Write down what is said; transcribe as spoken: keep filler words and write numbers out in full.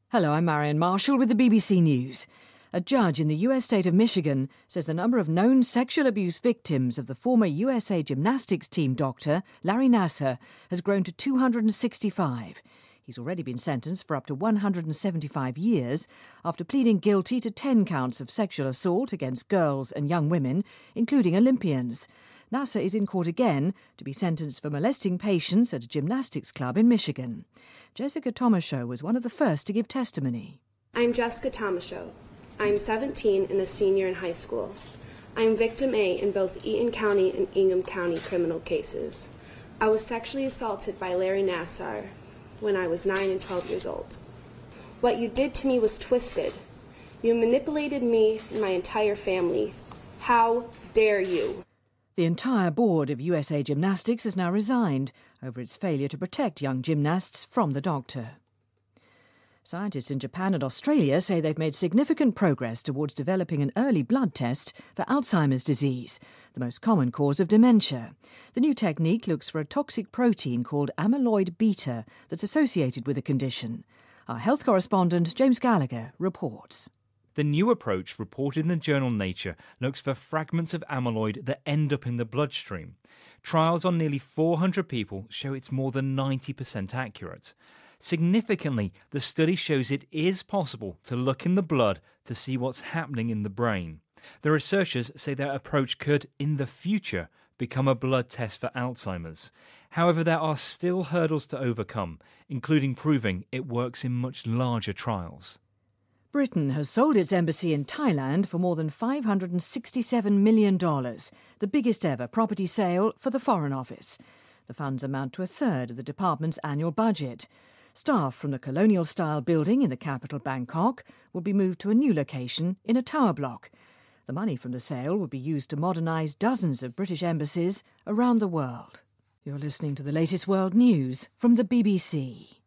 Hello, I'm Marion Marshall with the B B C News. A judge in the U S state of Michigan says the number of known sexual abuse victims of the former U S A gymnastics team doctor, Larry Nassar, has grown to two hundred sixty-five. He's already been sentenced for up to one hundred seventy-five years after pleading guilty to ten counts of sexual assault against girls and young women, including Olympians. Nassar is in court again to be sentenced for molesting patients at a gymnastics club in Michigan. Jessica Tomashow was one of the first to give testimony. I'm Jessica Tomashow. I'm seventeen and a senior in high school. I am victim A in both Eaton County and Ingham County criminal cases. I was sexually assaulted by Larry Nassar when I was nine and twelve years old. What you did to me was twisted. You manipulated me and my entire family. How dare you? The entire board of U S A Gymnastics has now resigned over its failure to protect young gymnasts from the doctor. Scientists in Japan and Australia say they've made significant progress towards developing an early blood test for Alzheimer's disease, the most common cause of dementia. The new technique looks for a toxic protein called amyloid beta that's associated with the condition. Our health correspondent James Gallagher reports. The new approach, reported in the journal Nature, looks for fragments of amyloid that end up in the bloodstream. Trials on nearly four hundred people show it's more than ninety percent accurate. Significantly, the study shows it is possible to look in the blood to see what's happening in the brain. The researchers say their approach could, in the future, become a blood test for Alzheimer's. However, there are still hurdles to overcome, including proving it works in much larger trials. Britain has sold its embassy in Thailand for more than five hundred sixty-seven million dollars, the biggest ever property sale for the Foreign Office. The funds amount to a third of the department's annual budget. Staff from the colonial-style building in the capital, Bangkok, will be moved to a new location in a tower block. The money from the sale will be used to modernise dozens of British embassies around the world. You're listening to the latest world news from the B B C.